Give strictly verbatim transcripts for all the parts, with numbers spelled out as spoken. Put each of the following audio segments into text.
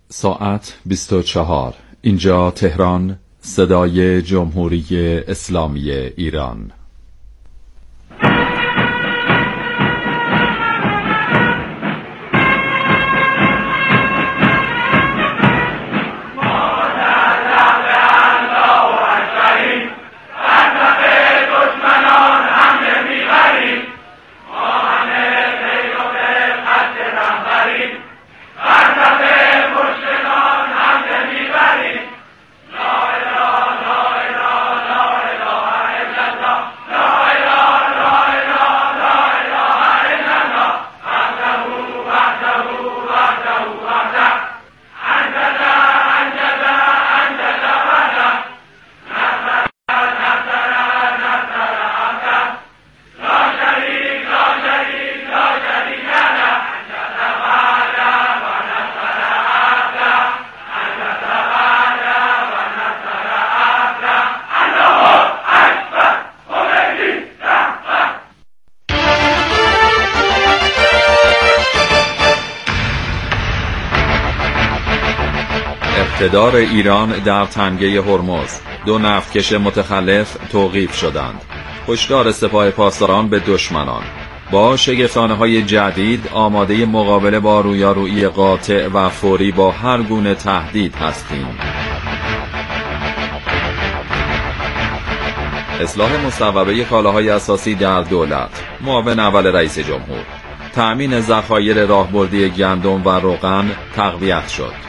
ساعت بیست و چهار. اینجا تهران، صدای جمهوری اسلامی ایران. اقتدار ایران در تنگه هرمز، دو نفتکش متخلف توقیف شدند. هشدار سپاه پاسداران به دشمنان: با شگفتانه‌های جدید آماده مقابله با رویارویی قاطع و فوری با هر گونه تهدید هستیم. اصلاح مصوبه کالاهای اساسی در دولت. معاون اول رئیس جمهور: تأمین ذخایر راهبردی گندم و روغن تقویت شد.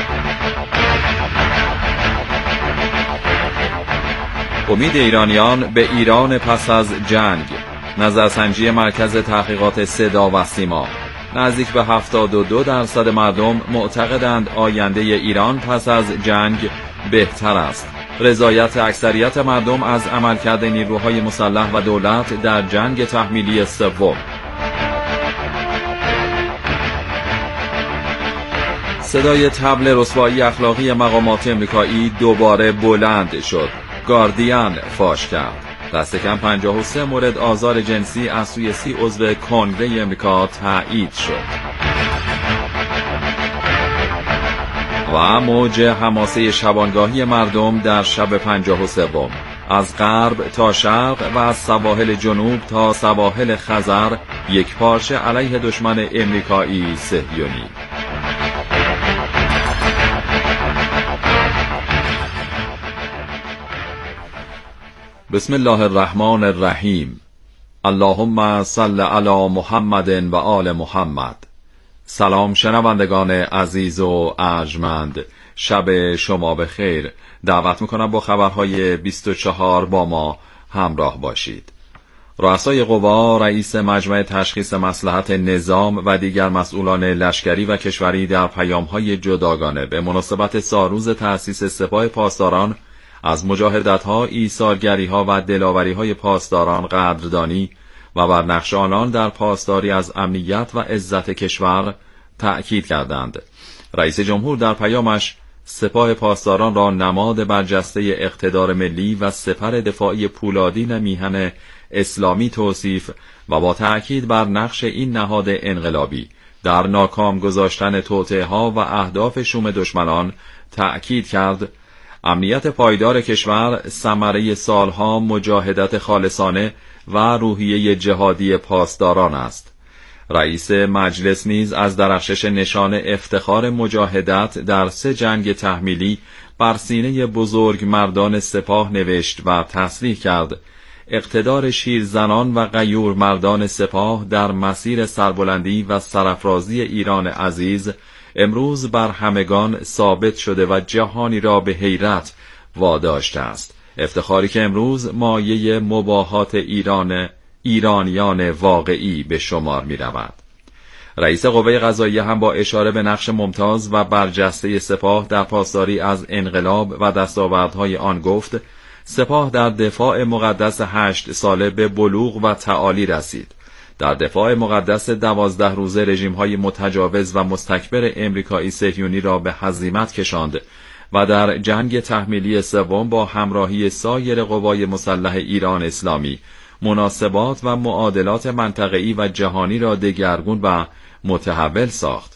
امید ایرانیان به ایران پس از جنگ. نظرسنجی مرکز تحقیقات صدا و سیما: نزدیک به هفتاد و دو درصد مردم معتقدند آینده ایران پس از جنگ بهتر است. رضایت اکثریت مردم از عملکرد نیروهای مسلح و دولت در جنگ تحمیلی سوم. صدای طبل رسوایی اخلاقی مقامات امریکایی دوباره بلند شد. گاردین فاش کرد دست کم پنجاه و سه مورد آزار جنسی از سوی سی عضو کنگره امریکا تایید شد. و موج حماسه شبانگاهی مردم در شب پنجاه و سوم، از غرب تا شرق و از سواحل جنوب تا سواحل خزر، یک پارچه علیه دشمن امریکایی صهیونی. بسم الله الرحمن الرحیم. اللهم صل علی محمد و آل محمد. سلام شنوندگان عزیز و ارجمند، شب شما بخیر. دعوت میکنم با خبرهای بیست و چهار با ما همراه باشید. رؤسای قوا، رئیس مجمع تشخیص مصلحت نظام و دیگر مسئولان لشکری و کشوری در پیامهای جداگانه به مناسبت سالروز تأسیس سپاه پاسداران از مجاهدت‌ها، ایثارگری‌ها و دلاوری‌های پاسداران قدردانی و بر نقش آنان در پاسداری از امنیت و عزت کشور تأکید کردند. رئیس جمهور در پیامش سپاه پاسداران را نماد برجسته اقتدار ملی و سپر دفاعی پولادین میهن اسلامی توصیف و با تأکید بر نقش این نهاد انقلابی در ناکام گذاشتن توطئه‌ها و اهداف شوم دشمنان تأکید کرد. امنیت پایدار کشور ثمره سالها مجاهدت خالصانه و روحیه جهادی پاسداران است. رئیس مجلس نیز از درخشش نشان افتخار مجاهدت در سه جنگ تحمیلی بر سینه بزرگ مردان سپاه نوشت و تصریح کرد: اقتدار شیرزنان و غیور مردان سپاه در مسیر سربلندی و سرافرازی ایران عزیز امروز بر همگان ثابت شده و جهانی را به حیرت واداشته است. افتخاری که امروز مایه مباهات ایران ایرانیان واقعی به شمار می رود. رئیس قوه قضاییه هم با اشاره به نقش ممتاز و برجسته سپاه در پاسداری از انقلاب و دستاوردهای آن گفت: سپاه در دفاع مقدس هشت ساله به بلوغ و تعالی رسید. در دفاع مقدس دوازده روزه رژیم‌های متجاوز و مستکبر امریکایی صهیونی را به هزیمت کشاند و در جنگ تحمیلی سوم با همراهی سایر قوای مسلح ایران اسلامی مناسبات و معادلات منطقه‌ای و جهانی را دگرگون و متحول ساخت.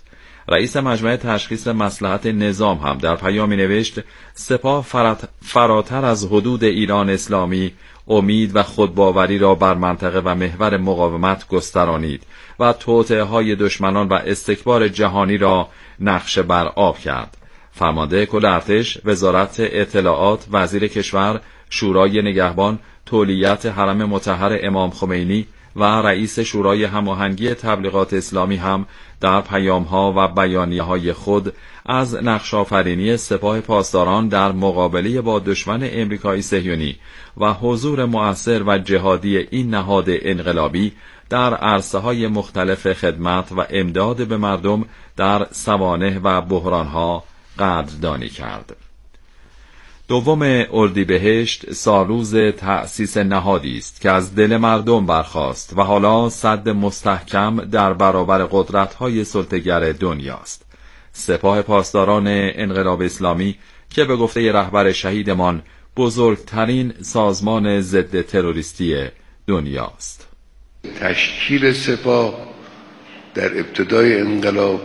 رئیس مجمع تشخیص مصلحت نظام هم در پیامی نوشت سپاه فراتر از حدود ایران اسلامی امید و خودباوری را بر منطقه و محور مقاومت گسترانید و توطئه‌های دشمنان و استکبار جهانی را نقشه بر آب کرد. فرمانده کل ارتش، وزارت اطلاعات، وزیر کشور، شورای نگهبان، تولیت حرم مطهر امام خمینی و رئیس شورای هماهنگی تبلیغات اسلامی هم در پیام‌ها و بیانیه‌های خود از نقش‌آفرینی سپاه پاسداران در مقابله با دشمن امریکایی صهیونی و حضور مؤثر و جهادی این نهاد انقلابی در عرصه‌های مختلف خدمت و امداد به مردم در سوانح و بحران‌ها قدردانی کرد. دوم اردیبهشت سالروز تأسیس نهادی است که از دل مردم برخاست و حالا سد مستحکم در برابر قدرت‌های سلطه‌گر دنیاست. سپاه پاسداران انقلاب اسلامی که به گفته رهبر شهیدمان بزرگترین سازمان ضد تروریستی دنیاست. تشکیل سپاه در ابتدای انقلاب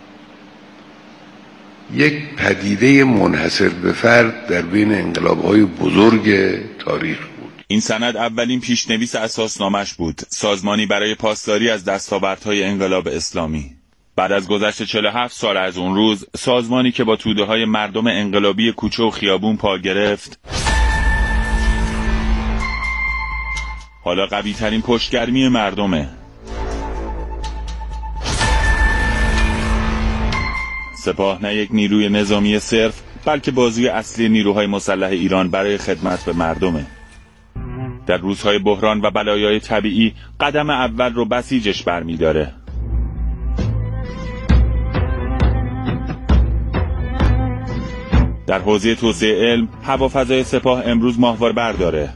یک پدیده منحصر به فرد در بین انقلاب‌های بزرگ تاریخ بود. این سند اولین پیشنویس اساسنامه‌اش بود، سازمانی برای پاسداری از دستاوردهای انقلاب اسلامی. بعد از گذشت چهل و هفت سال از اون روز، سازمانی که با توده‌های مردم انقلابی کوچه و خیابون پا گرفت، حالا قوی‌ترین پشتگرمی مردمه. سپاه نه یک نیروی نظامی صرف، بلکه بازوی اصلی نیروهای مسلح ایران برای خدمت به مردمه. در روزهای بحران و بلایای طبیعی قدم اول رو بسیجش برمی‌داره. در حوزه توسعه علم، هوافضای سپاه امروز ماهواره برداره.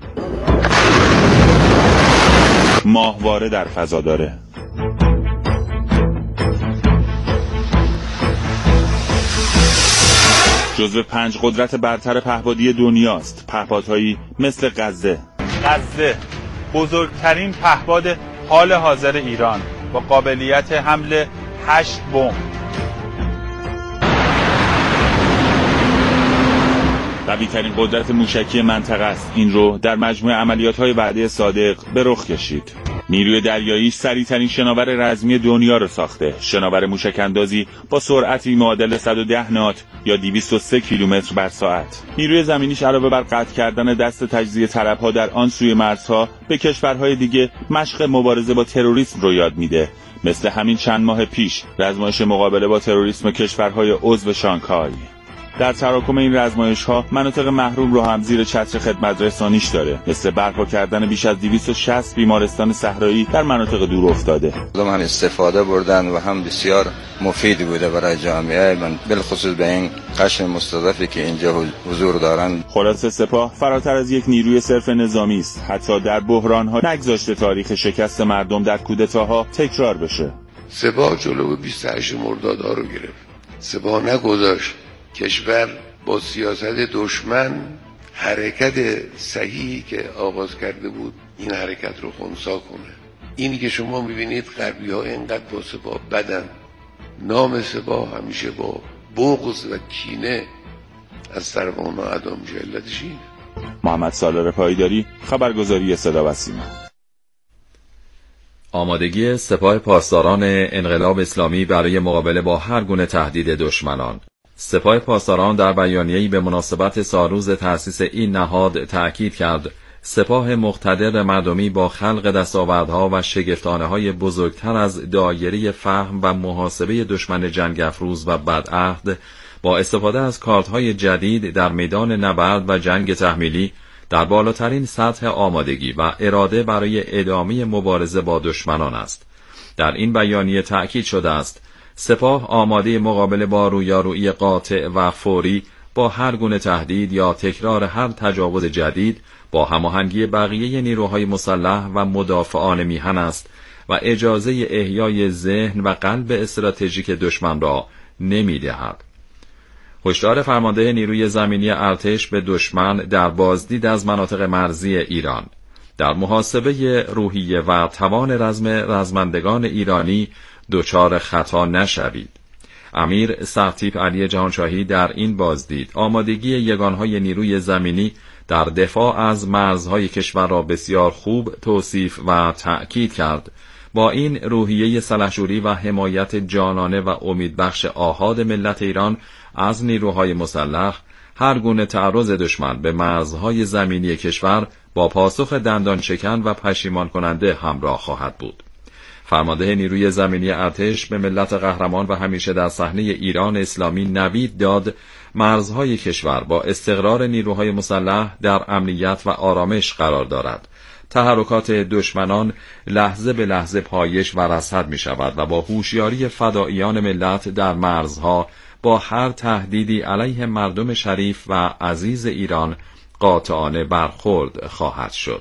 ماهواره در فضا داره. جزو پنج قدرت برتر پهپادی دنیاست. پهپادهایی مثل غزه. غزه بزرگترین پهپاد حال حاضر ایران با قابلیت حمل هشت بمب. قوی‌ترین قدرت موشکی منطقه است. این رو در مجموع عملیات‌های وعده صادق به رخ کشید. نیروی دریایی سریع‌ترین شناور رزمی دنیا رو ساخته. شناور موشک‌اندازی با سرعتی معادل صد و ده نات یا دویست و سه کیلومتر بر ساعت. نیروی زمینیش علاوه بر قطع کردن دست تجزیه طلب‌ها در آن سوی مرزها، به کشورهای دیگه مشق مبارزه با تروریسم رو یاد میده. مثل همین چند ماه پیش رزمایش مقابله با تروریسم کشورهای عضو شانگهای. در تراکم این رزمایش‌ها مناطق محروم رو هم زیر چتر خدمت رسانیش داره، مثل برپا کردن بیش از دویست و شصت بیمارستان صحرایی در مناطق دور افتاده. هم استفاده بردن و هم بسیار مفید بوده برای جامعه، من بالخصوص به این قشر مستضعفی که اینجا حضور دارن. خلاصه سپاه فراتر از یک نیروی صرف نظامی است. حتی در بحران‌ها نگذاشته تاریخ شکست مردم در کودتاها تکرار بشه. سپاه جلو بیست و هشت مرداد ها رو گرفت. سپاه نگذاشت کشور با سیاست دشمن حرکت صحیحی که آغاز کرده بود این حرکت رو خنثی کنه. اینی که شما میبینید غربی ها اینقدر با سپاه بدن، نام سپاه همیشه با بغض و کینه از طرف اونا ادا میشه. علتش اینه. محمد سالار پایداری، خبرگزاری صدا و سیما. آمادگی سپاه پاسداران انقلاب اسلامی برای مقابله با هر گونه تهدید دشمنان. سپاه پاسداران در بیانیه‌ای به مناسبت سالروز تأسیس این نهاد تأکید کرد سپاه مقتدر مردمی با خلق دستاوردها و شگفتانه‌های بزرگتر از دایره فهم و محاسبه دشمن جنگ افروز و بدعهد با استفاده از کارت‌های جدید در میدان نبرد و جنگ تحمیلی در بالاترین سطح آمادگی و اراده برای ادامه مبارزه با دشمنان است. در این بیانیه تأکید شده است سپاه آماده مقابله با رویارویی قاطع و فوری با هر گونه تهدید یا تکرار هر تجاوز جدید با هماهنگی بقیه نیروهای مسلح و مدافعان میهن است و اجازه احیای ذهن و قلب استراتژیک دشمن را نمی‌دهد. هشدار فرمانده نیروی زمینی ارتش به دشمن در بازدید از مناطق مرزی ایران. در محاسبه روحیه و توان رزم رزمندگان ایرانی دچار خطا نشوید. امیر سرتیپ علی جهانشاهی در این بازدید آمادگی یگانهای نیروی زمینی در دفاع از مرزهای کشور را بسیار خوب توصیف و تأکید کرد. با این روحیه سلحشوری و حمایت جانانه و امیدبخش آحاد ملت ایران از نیروهای مسلح، هر گونه تعرض دشمن به مرزهای زمینی کشور با پاسخ دندان شکن و پشیمان کننده همراه خواهد بود. فرمانده نیروی زمینی ارتش به ملت قهرمان و همیشه در صحنه ایران اسلامی نوید داد مرزهای کشور با استقرار نیروهای مسلح در امنیت و آرامش قرار دارد. تحرکات دشمنان لحظه به لحظه پایش و رصد می شود و با هوشیاری فداییان ملت در مرزها با هر تهدیدی علیه مردم شریف و عزیز ایران قاطعانه برخورد خواهد شد.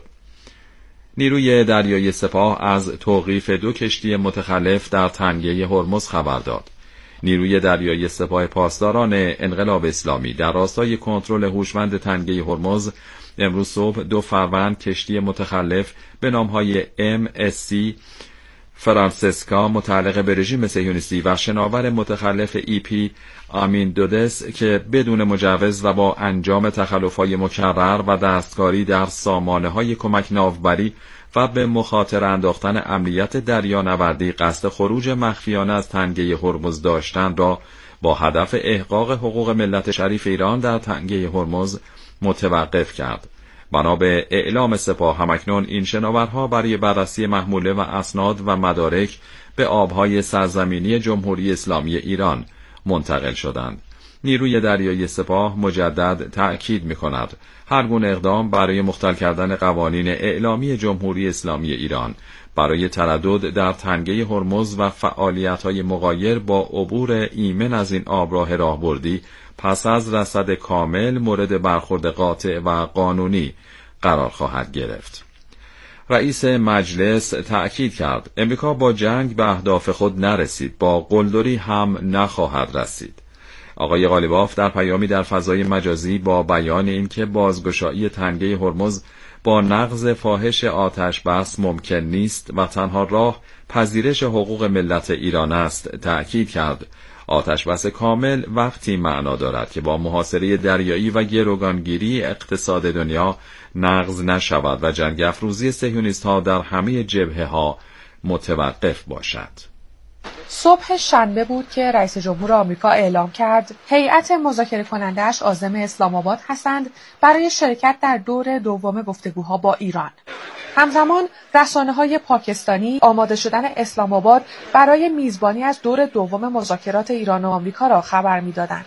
نیروی دریایی سپاه از توقیف دو کشتی متخلف در تنگه هرمز خبر داد. نیروی دریایی سپاه پاسداران انقلاب اسلامی در راستای کنترل هوشمند تنگه هرمز امروز صبح دو فروند کشتی متخلف به نامهای ام اس سی فرانسسکا متعلق به رژیم صهیونیستی و شناور متخلف ای پی آمین دودس که بدون مجوز و با انجام تخلف‌های مکرر و دستکاری در سامانه‌های کمک ناوبری و به مخاطره انداختن امنیت دریانوردی قصد خروج مخفیانه از تنگه هرمز داشتند را با هدف احقاق حقوق ملت شریف ایران در تنگه هرمز متوقف کرد. بنا به اعلام سپاه همکنون این شناورها برای بررسی محموله و اسناد و مدارک به آبهای سرزمینی جمهوری اسلامی ایران منتقل شدند. نیروی دریایی سپاه مجدد تأکید می‌کند هر گونه اقدام برای مختل کردن قوانین اعلامی جمهوری اسلامی ایران برای تردد در تنگه هرمز و فعالیت‌های مغایر با عبور ایمن از این آبراه راهبردی پس از رصد کامل مورد برخورد قاطع و قانونی قرار خواهد گرفت. رئیس مجلس تأکید کرد امریکا با جنگ به اهداف خود نرسید، با قلدری هم نخواهد رسید. آقای قالیباف در پیامی در فضای مجازی با بیان اینکه بازگشایی تنگه هرمز با نقض فاحش آتش بس ممکن نیست و تنها راه پذیرش حقوق ملت ایران است تأکید کرد آتش بس کامل وقتی معنا دارد که با محاصره دریایی و گروگانگیری اقتصاد دنیا نقض نشود و جنگ افروزی صهیونیست‌ها در همه جبهه‌ها متوقف باشد. صبح شنبه بود که رئیس جمهور آمریکا اعلام کرد هیئت مذاکره کننده‌اش عازم اسلام آباد هستند برای شرکت در دور دوم گفتگوها با ایران. همزمان رسانه‌های پاکستانی آماده شدن اسلام آباد برای میزبانی از دور دوم مذاکرات ایران و آمریکا را خبر می‌دادند.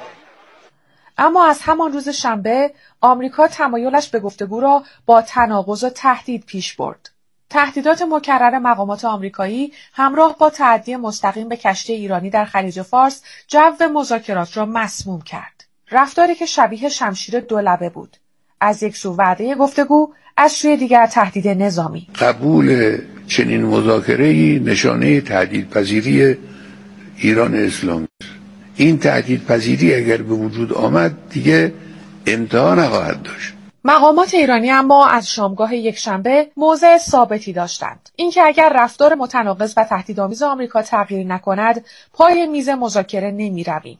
اما از همان روز شنبه آمریکا تمایلش به گفتگو را با تناقض و تهدید پیش برد. تهدیدات مکرر مقامات آمریکایی همراه با تعدی مستقیم به کشتی ایرانی در خلیج فارس جو مذاکرات را مسموم کرد. رفتاری که شبیه شمشیر دولبه بود. از یک سو وعده گفتگو، از سوی دیگر تهدید نظامی. قبول چنین مذاکره‌ای نشانه تهدیدپذیری ایران اسلامی است. این تهدیدپذیری اگر به وجود آمد دیگه انتها نخواهد داشت. مقامات ایرانی اما از شامگاه یکشنبه موضع ثابتی داشتند. اینکه اگر رفتار متناقض و تهدیدآمیز آمریکا تغییر نکند، پای میز مذاکره نمی‌رویم.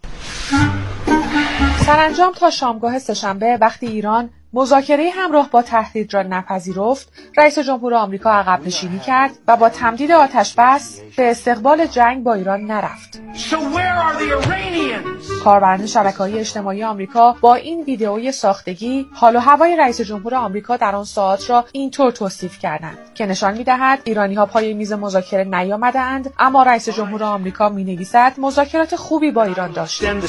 سرانجام تا شامگاه سه‌شنبه وقتی ایران مذاکره همراه با تهدید را نپذیرفت، رئیس جمهور آمریکا عقب نشینی کرد و با تمدید آتش بس به استقبال جنگ با ایران نرفت. So where are the Iranians? کاربران شبکه‌های اجتماعی آمریکا با این ویدئوی ساختگی حال و هوای رئیس جمهور آمریکا در آن ساعات را اینطور توصیف کردند که نشان می‌دهد ایرانی‌ها پای میز مذاکره نیامده‌اند، اما رئیس جمهور آمریکا می‌نویسد مذاکرات خوبی با ایران داشتند.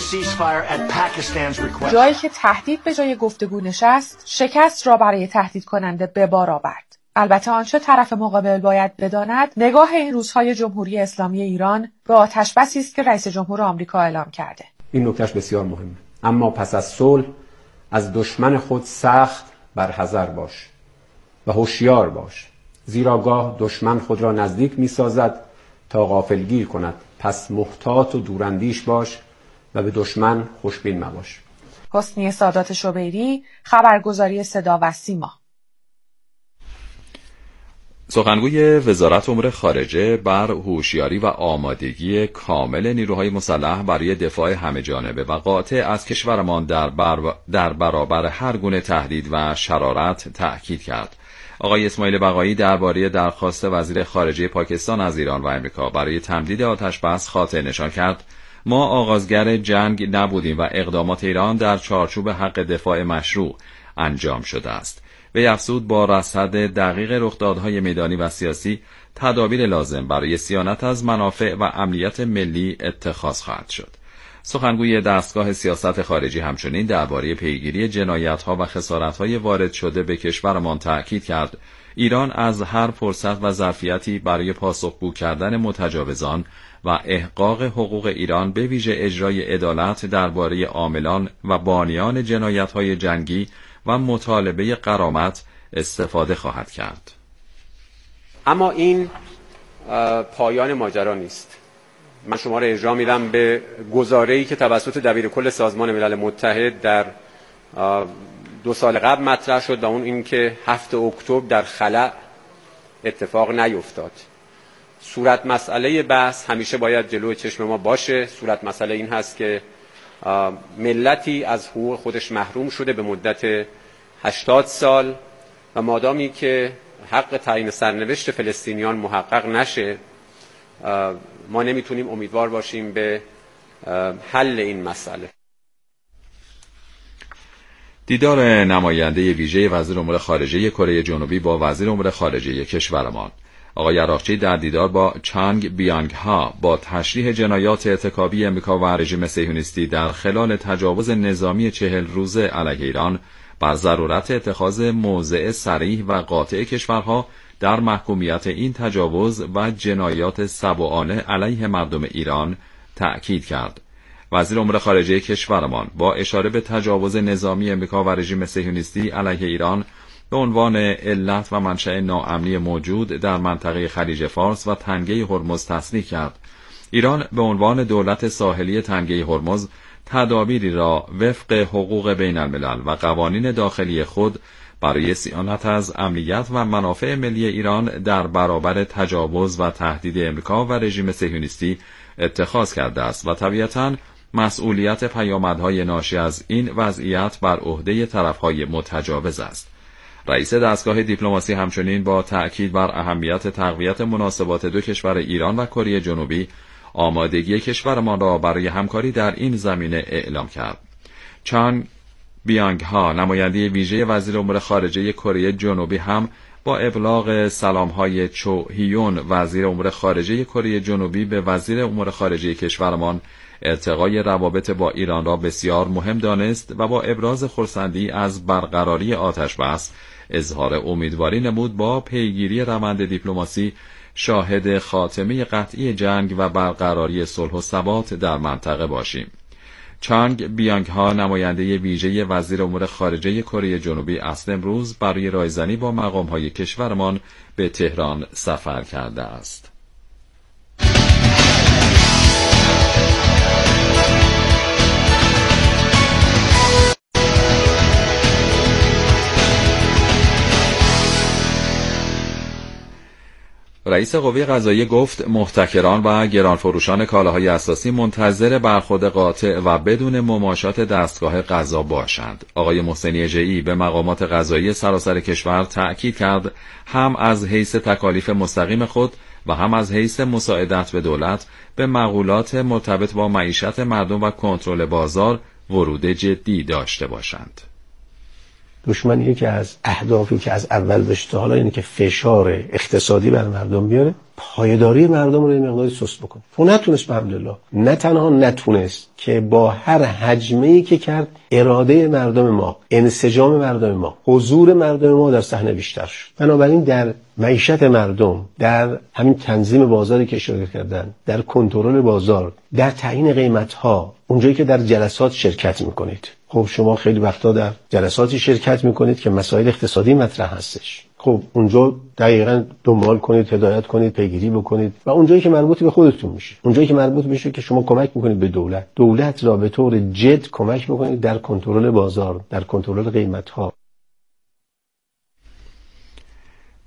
جایی که تهدید به جای گفتگو نشست، شکست را برای تهدید کننده به بار آورد. البته آنچه طرف مقابل باید بداند نگاه این روزهای جمهوری اسلامی ایران به آتش بسی است که رئیس جمهور آمریکا اعلام کرده. این نکتهش بسیار مهمه. اما پس از صلح از دشمن خود سخت برحذر باش و هوشیار باش، زیرا گاه دشمن خود را نزدیک می‌سازد تا غافلگیر کند. پس محتاط و دوراندیش باش و به دشمن خوشبین مباش. حسنی سادات شبیری، خبرگزاری صدا و سیما. سخنگوی وزارت امور خارجه بر هوشیاری و آمادگی کامل نیروهای مسلح برای دفاع همه‌جانبه و قاطع از کشورمان در, بر... در برابر هر گونه تهدید و شرارت تأکید کرد. آقای اسماعیل بقایی درباره درخواست وزیر خارجه پاکستان از ایران و امریکا برای تمدید آتش بس خاطر نشان کرد: ما آغازگر جنگ نبودیم و اقدامات ایران در چارچوب حق دفاع مشروع انجام شده است. وی افزود با رصد دقیق رخدادهای میدانی و سیاسی تدابیر لازم برای صیانت از منافع و امنیت ملی اتخاذ خواهد شد. سخنگوی دستگاه سیاست خارجی همچنین درباره پیگیری جنایت‌ها و خسارت‌های وارد شده به کشورمان تأکید کرد: ایران از هر فرصت و ظرفیتی برای پاسخگو کردن متجاوزان و احقاق حقوق ایران به ویژه اجرای عدالت درباره عاملان و بانیان جنایت‌های جنگی و مطالبه غرامت استفاده خواهد کرد. اما این پایان ماجرا نیست. من شما را ارجاع میدم به گزاره‌ای که توسط دبیرکل سازمان ملل متحد در دو سال قبل مطرح شد و اون این که هفتم اکتبر در خلأ اتفاق نیفتاد. صورت مسئله بحث همیشه باید جلوی چشم ما باشه. صورت مسئله این هست که ملتی از حقوق خودش محروم شده به مدت هشتاد سال و مادامی که حق تعیین سرنوشت فلسطینیان محقق نشه ما نمیتونیم امیدوار باشیم به حل این مسئله. دیدار نماینده ویژه وزیر امور خارجه کره جنوبی با وزیر امور خارجه کشورمان. آقای عراقچی در دیدار با چانگ بیانگ ها با تشریح جنایات ارتکابی امریکا و رژیم صهیونیستی در خلال تجاوز نظامی چهل روزه علیه ایران بر ضرورت اتخاذ موضع صریح و قاطع کشورها در محکومیت این تجاوز و جنایات سبعانه علیه مردم ایران تأکید کرد. وزیر امور خارجه کشورمان با اشاره به تجاوز نظامی امریکا و رژیم صهیونیستی علیه ایران به عنوان علت و منشأ ناامنی موجود در منطقه خلیج فارس و تنگه هرمز تصریح کرد. ایران به عنوان دولت ساحلی تنگه هرمز تدابیری را وفق حقوق بین الملل و قوانین داخلی خود برای صیانت از امنیت و منافع ملی ایران در برابر تجاوز و تهدید امریکا و رژیم صهیونیستی اتخاذ کرده است و طبیعتاً مسئولیت پیامدهای ناشی از این وضعیت بر عهده طرفهای متجاوز است. رئیس دستگاه دیپلماسی همچنین با تأکید بر اهمیت تقویت مناسبات دو کشور ایران و کره جنوبی آمادگی کشورمان را برای همکاری در این زمینه اعلام کرد. چانگ بیانگ ها نماینده ویژه وزیر امور خارجه کره جنوبی هم با ابلاغ سلام‌های چو هیون وزیر امور خارجه کره جنوبی به وزیر امور خارجه کشورمان ارتقای روابط با ایران را بسیار مهم دانست و با ابراز خرسندی از برقراری آتش‌بس اظهار امیدواری نمود با پیگیری روند دیپلماسی شاهد خاتمه قطعی جنگ و برقراری صلح و ثبات در منطقه باشیم. چانگ بیانگ ها نماینده ویژه وزیر امور خارجه کره جنوبی اصل امروز برای رایزنی با مقام های کشورمان به تهران سفر کرده است. رئیس قوه قضاییه گفت محتکران و گرانفروشان کالاهای اساسی منتظر برخورد قاطع و بدون مماشات دستگاه قضا باشند. آقای محسنی ژئی به مقامات قضایی سراسر کشور تأکید کرد هم از حیث تکالیف مستقیم خود و هم از حیث مساعدت به دولت به مقولات مرتبط با معیشت مردم و کنترل بازار ورود جدی داشته باشند. دشمن یکی از اهدافی که از اول داشت تا حالا اینه که فشار اقتصادی بر مردم بیاره، پایداری مردم رو یه مقداری سست بکنه. اون نتونست الحمدلله، نه تنها نتونست که با هر حجمه‌ای که کرد اراده مردم ما، انسجام مردم ما، حضور مردم ما در صحنه بیشتر شد. بنابراین در معیشت مردم، در همین تنظیم بازاری که اشاره کردن، در کنترل بازار، در تعیین قیمت‌ها، اونجایی که در جلسات شرکت می‌کنید. خب شما خیلی وقتا در جلساتی شرکت میکنید که مسائل اقتصادی مطرح هستش. خب اونجا دقیقاً دنبال کنید، هدایت کنید، پیگیری بکنید و اونجایی که مربوط به خودتون میشه، اونجایی که مربوط میشه که شما کمک میکنید به دولت، دولت را به طور جد کمک بکنید در کنترل بازار، در کنترل قیمت‌ها.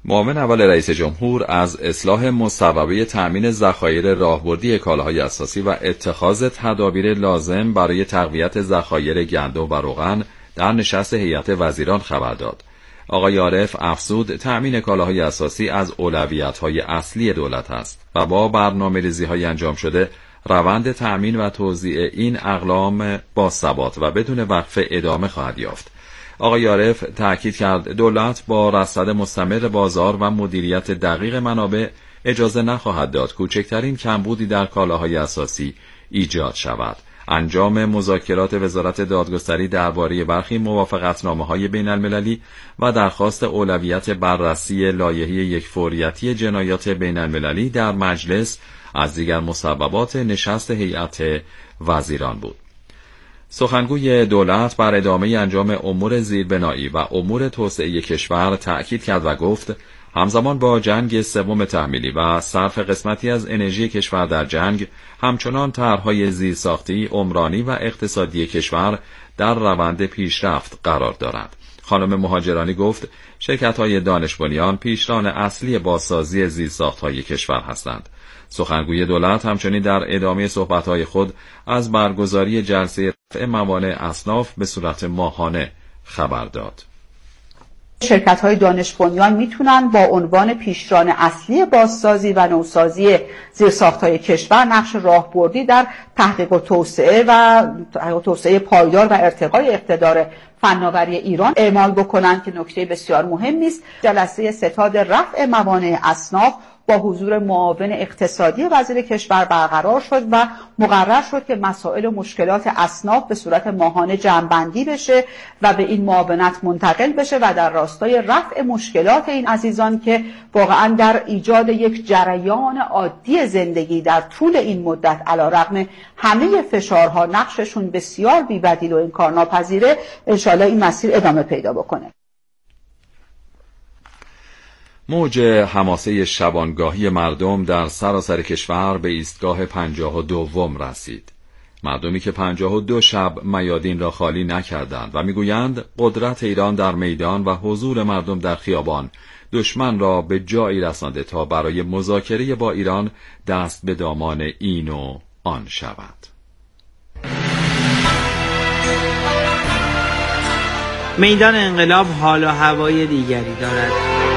معاون اول رئیس جمهور از اصلاح مصوبه تأمین ذخایر راهبردی کالاهای اساسی و اتخاذ تدابیر لازم برای تقویت ذخایر گندم و روغن در نشست هیئت وزیران خبر داد. آقای عارف افزود تأمین کالاهای اساسی از اولویت‌های اصلی دولت است و با برنامه‌ریزی‌های انجام شده روند تأمین و توزیع این اقلام با ثبات و بدون وقفه ادامه خواهد یافت. آقای عارف تأکید کرد دولت با رصد مستمر بازار و مدیریت دقیق منابع اجازه نخواهد داد کوچکترین کمبودی در کالاهای اساسی ایجاد شود. انجام مذاکرات وزارت دادگستری درباره برخی موافقتنامه‌های بین‌المللی و درخواست اولویت بررسی لایحه یکفوریتی جنایات بین‌المللی در مجلس از دیگر مسببات نشست هیئت وزیران بود. سخنگوی دولت بر ادامه انجام امور زیربنایی و امور توسعه کشور تأکید کرد و گفت همزمان با جنگ سوم تحمیلی و صرف قسمتی از انرژی کشور در جنگ، همچنان طرح‌های زیرساختی، عمرانی و اقتصادی کشور در روند پیشرفت قرار دارد. خانم مهاجرانی گفت شرکت‌های دانش بنیان پیشران اصلی بازسازی زیرساخت‌های کشور هستند. سخنگوی دولت همچنین در ادامه صحبت‌های خود از برگزاری جلسه رفع موانع اصناف به صورت ماهانه خبر داد. شرکت‌های دانش بنیان میتونن با عنوان پیشران اصلی بازسازی و نوسازی زیرساخت‌های کشور نقش راهبردی در تحقیق و توسعه و توسعه پایدار و ارتقای اقتدار فناوری ایران اعمال بکنن که نکته بسیار مهمی است. جلسه ستاد رفع موانع اصناف با حضور معاون اقتصادی وزیر کشور برقرار شد و مقرر شد که مسائل و مشکلات اصناف به صورت ماهانه جمع‌بندی بشه و به این معاونت منتقل بشه و در راستای رفع مشکلات این عزیزان که واقعا در ایجاد یک جریان عادی زندگی در طول این مدت علیرغم همه فشارها نقششون بسیار بی‌بدیل و انکارناپذیره، انشالله این مسیر ادامه پیدا بکنه. موج حماسه شبانگاهی مردم در سراسر کشور به ایستگاه پنجاه و دوم رسید. مردمی که پنجاه و دو شب میادین را خالی نکردند و میگویند قدرت ایران در میدان و حضور مردم در خیابان دشمن را به جایی رسانده تا برای مذاکره با ایران دست به دامان این و آن شود. میدان انقلاب حال و هوای دیگری دارد.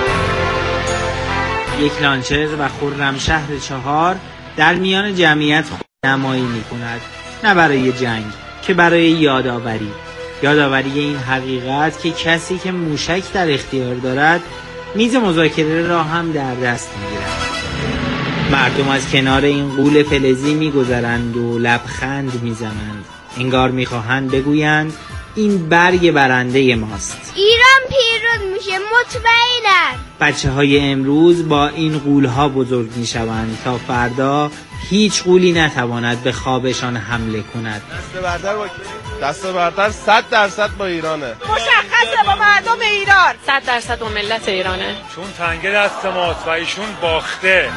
یک لانچر و خرمشهر چهار در میان جمعیت خودنمایی می کند، نه برای جنگ که برای یادآوری یادآوری این حقیقت که کسی که موشک در اختیار دارد میز مذاکره را هم در دست می گیرد. مردم از کنار این غول فلزی می گذرند و لبخند می زنند، انگار می خواهند بگویند این برگ برنده ماست. ایران پیروز میشه، مطمئنم. بچه های امروز با این غول‌ها بزرگ میشوند تا فردا هیچ غولی نتواند به خوابشان حمله کند. دست بردر با دست بردر صد درصد با ایرانه. مشخصه با مردم ایران. صد درصد با ملت ایرانه. چون تنگه دست ماست و ایشون باخته.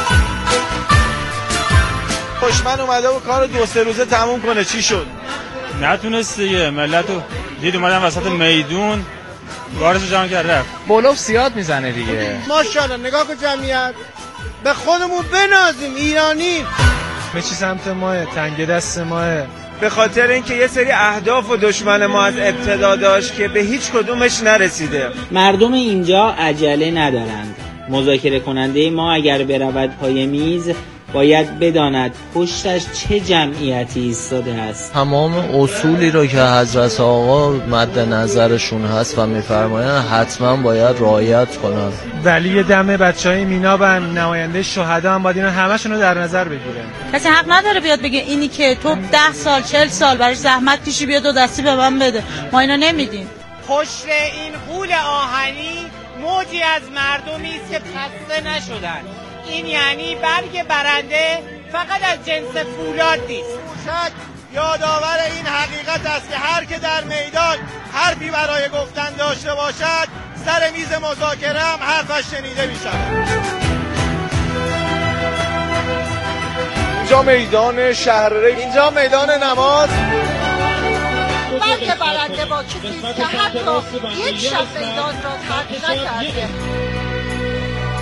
دشمن اومده و کار دو سه روزه تموم کنه، چی شد؟ نتونست دیگه. ملتو دید اومدن وسط میدون گارشو جمع کرد رفت. بلوف زیاد میزنه دیگه. ماشاءالله نگاه کن جمعیت. به خودمون بنازیم، ایرانیم. به چی سمت ماه؟ تنگ دست ماه. به خاطر اینکه یه سری اهداف و دشمن ما از ابتدا داشت که به هیچ کدومش نرسیده. مردم اینجا عجله ندارند. مذاکره کننده ما اگر برود پای میز باید بداند پشتش چه جمعیتی ایستاده است. تمام اصولی رو که حضرت آقا مد نظرشون هست و میفرمایند حتما باید رعایت کنن. ولی دم بچهای میناب هم نماینده شهدا هم باید اینا همشون رو در نظر بگیرن. کسی حق نداره بیاد بگه اینی که تو ده سال چل سال براش زحمت کشی بیاد و دستی به من بده. ما اینا نمیدیم. پشت این غول آهنی موجی از مردمی است که خسته نشدن. این یعنی برگ برنده فقط از جنس فولاد نیست. موشک یادآور این حقیقت است که هر که در میدان حرفی برای گفتن داشته باشد سر میز مذاکره هم حرفش شنیده می شود. اینجا میدان شهرره، اینجا میدان نماز. برگ برنده با چیزی که حتی یک شب میدان را ترک نکرده.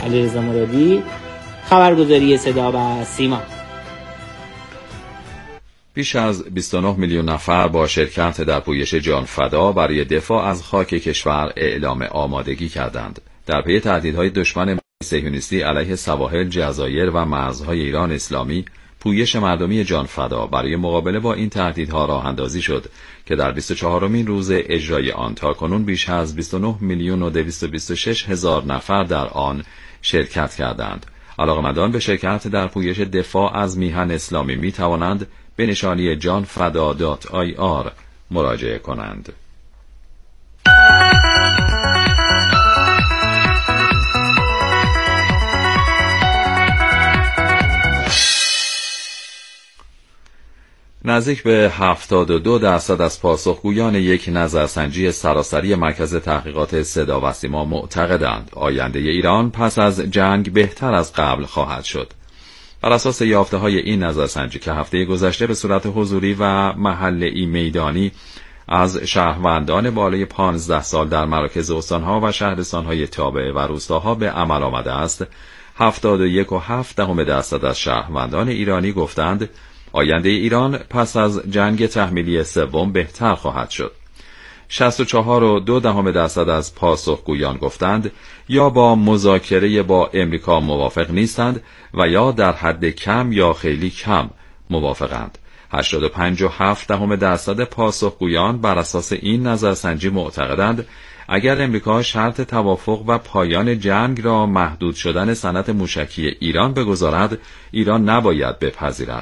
علیرضا مرادی، خبرگزاری صدا و سیما. بیش از بیست و نه میلیون نفر با شرکت در پویش جانفدا برای دفاع از خاک کشور اعلام آمادگی کردند. در پی تهدیدهای دشمن صهیونیستی علیه سواحل جزایر و مرزهای ایران اسلامی، پویش مردمی جانفدا برای مقابله با این تهدیدها راه اندازی شد که در بیست و چهارمین روز اجرای آن تاکنون بیش از بیست و نه میلیون و دویست و بیست و شش هزار نفر در آن شرکت کردند. علاقه‌مندان به شرکت در پویش دفاع از میهن اسلامی می توانند به نشانی جانفدا دات آی آر مراجعه کنند. نزدیک به هفتاد و دو درصد از پاسخگویان یک نظرسنجی سراسری مرکز تحقیقات صدا و سیما معتقدند آینده ایران پس از جنگ بهتر از قبل خواهد شد. بر اساس یافته‌های این نظرسنجی که هفته گذشته به صورت حضوری و محله‌ای میدانی از شهروندان بالای پانزده سال در مراکز استان‌ها و شهرستان‌های تابع و روستاها به عمل آمده است، هفتاد و یک و هفت دهم درصد از شهروندان ایرانی گفتند آینده ایران پس از جنگ تحمیلی سوم بهتر خواهد شد. شصت و چهار و دو دهم درصد از پاسخگویان گفتند یا با مذاکره با امریکا موافق نیستند و یا در حد کم یا خیلی کم موافقند. هشتاد و پنج و هفت دهم درصد پاسخگویان بر اساس این نظرسنجی معتقدند اگر امریکا شرط توافق و پایان جنگ را محدود شدن صنعت موشکی ایران بگذارد، ایران نباید بپذیرد.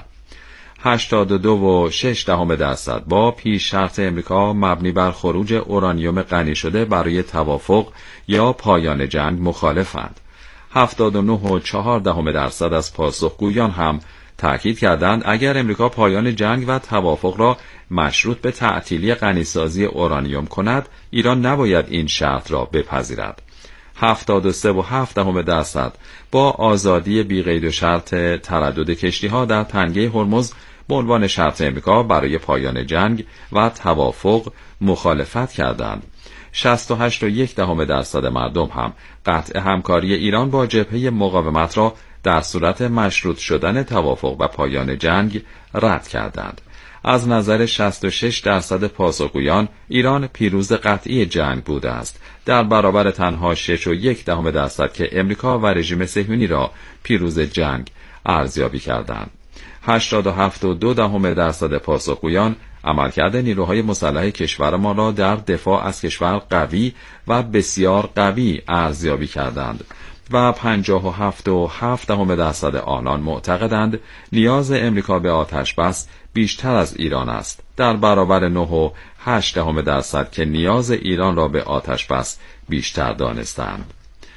هشتاد و دو و شش دهم درصد با پیش شرط امریکا مبنی بر خروج اورانیوم غنی شده برای توافق یا پایان جنگ مخالفند. هفتاد و نه و چهار دهم درصد از پاسخگویان هم تأکید کردند اگر امریکا پایان جنگ و توافق را مشروط به تعطیلی غنیسازی اورانیوم کند، ایران نباید این شرط را بپذیرد. هفتاد و سه و هفت دهم درصد با آزادی بی قید و شرط تردد کشتی‌ها در تنگه هرمز به عنوان شرط امریکا برای پایان جنگ و توافق مخالفت کردند. شصت و هشت و یک دهم درصد مردم هم قطع همکاری ایران با جبهه مقاومت را در صورت مشروط شدن توافق و پایان جنگ رد کردند. از نظر شصت و شش درصد پاسخگویان ایران پیروز قطعی جنگ بوده است، در برابر تنها شش و یک دهم درصد که امریکا و رژیم صهیونی را پیروز جنگ ارزیابی کردند. هشتاد و هفت و دو دهم درصد پاسخگویان عملکرد نیروهای مسلح کشورمان را در دفاع از کشور قوی و بسیار قوی ارزیابی کردند و پنجاه و هفت و هفت دهم درصد آنان معتقدند نیاز امریکا به آتش بس بیشتر از ایران است، در برابر نه و هشت دهم درصد که نیاز ایران را به آتش بس بیشتر دانستند.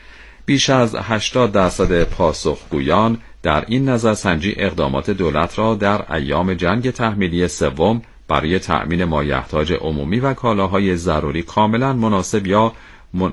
بیش از هشتاد درصد پاسخگویان در این نظرسنجی اقدامات دولت را در ایام جنگ تحمیلی سوم برای تأمین مایحتاج عمومی و کالاهای ضروری کاملا مناسب یا من...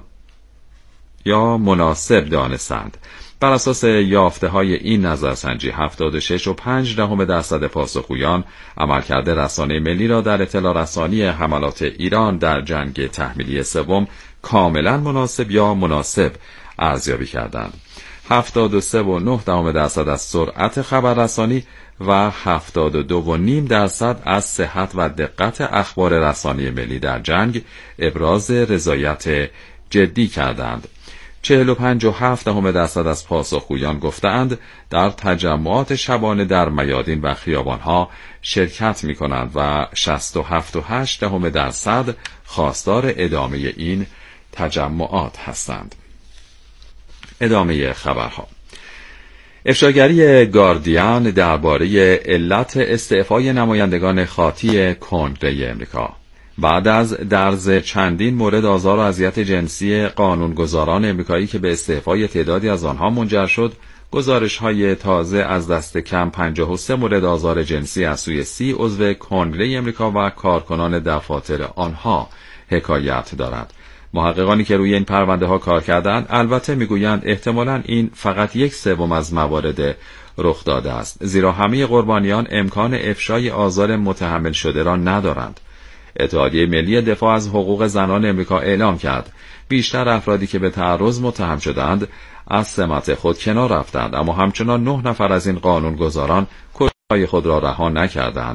یا مناسب دانستند. بر اساس یافته‌های این نظرسنجی هفتاد و شش و پنج دهم درصد پاسخگویان عملکرد رسانه ملی را در اطلاع رسانی حملات ایران در جنگ تحمیلی سوم کاملا مناسب یا مناسب ارزیابی کردند. هفتاد و سه و نه دهم درصد از سرعت خبررسانی و هفتاد و دو و نیم درصد از صحت و دقت اخبار رسانی ملی در جنگ ابراز رضایت جدی کردند. چهل و پنج و هفت دهم درصد از پاسخگویان گفتند در تجمعات شبانه در میادین و خیابانها شرکت می کنند و شصت و هفت و هشت دهم درصد خواستار ادامه این تجمعات هستند. ادامه خبرها. افشاگری گاردین درباره علت استعفای نمایندگان خاطی کنگره امریکا. بعد از درز چندین مورد آزار و اذیت جنسی قانونگذاران امریکایی که به استعفای تعدادی از آنها منجر شد، گزارش‌های تازه از دست کم پنجاه و سه مورد آزار جنسی از سوی سی عضو کنگره امریکا و کارکنان دفاتر آنها حکایت دارد. محققانی که روی این پرونده ها کار کردند البته میگویند احتمالاً این فقط یک سوم از موارد رخ داده است، زیرا همه قربانیان امکان افشای آزار متحمل شده را ندارند. اتحادیه ملی دفاع از حقوق زنان امریکا اعلام کرد بیشتر افرادی که به تعرض متهم شدند از سمت خود کنار رفتند، اما همچنان نه نفر از این قانونگذاران کشته‌های خود را رها نکردند